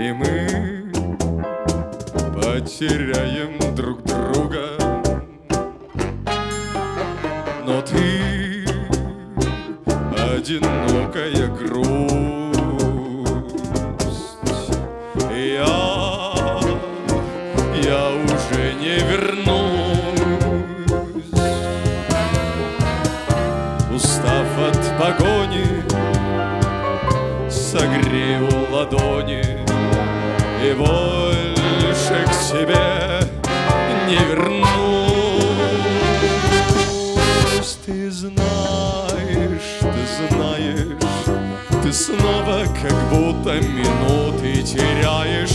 и мы потеряем друг друга. Но ты одинокая грусть, я уже не вернусь. Устав от погони, согрею ладони и больше к себе не вернусь. Ты знаешь, ты снова как будто минуты теряешь,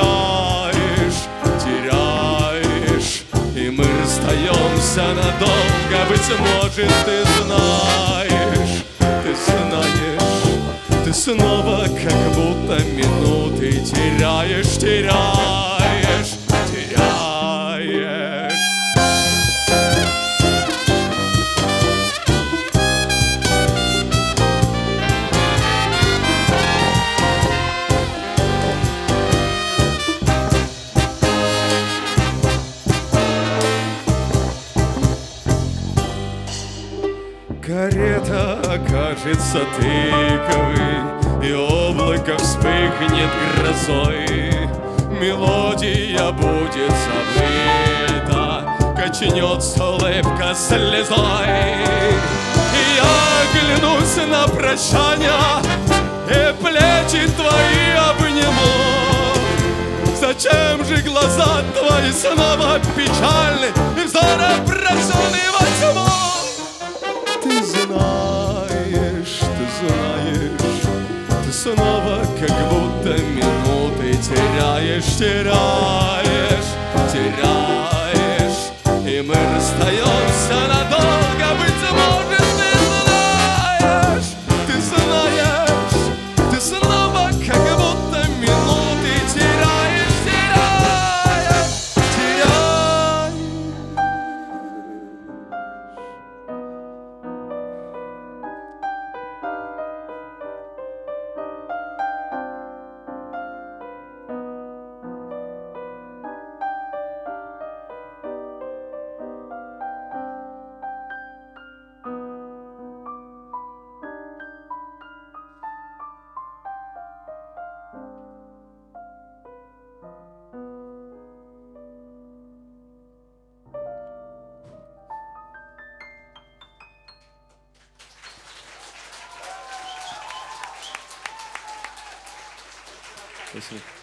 и мы расстаемся надолго. Быть может, ты знаешь, ты снова как будто минуты теряешь. Карета окажется тыковой, и облако вспыхнет грозой. Мелодия будет забыта, качнется улыбка слезой. И я оглянусь на прощание и плечи твои обниму. Зачем же глаза твои снова печальны и взор обращенный во тьму? Ты знаешь, ты снова как будто минуты теряешь, и мы расстаемся надолго. Быть может, ты снова как будто минуты теряешь. Спасибо.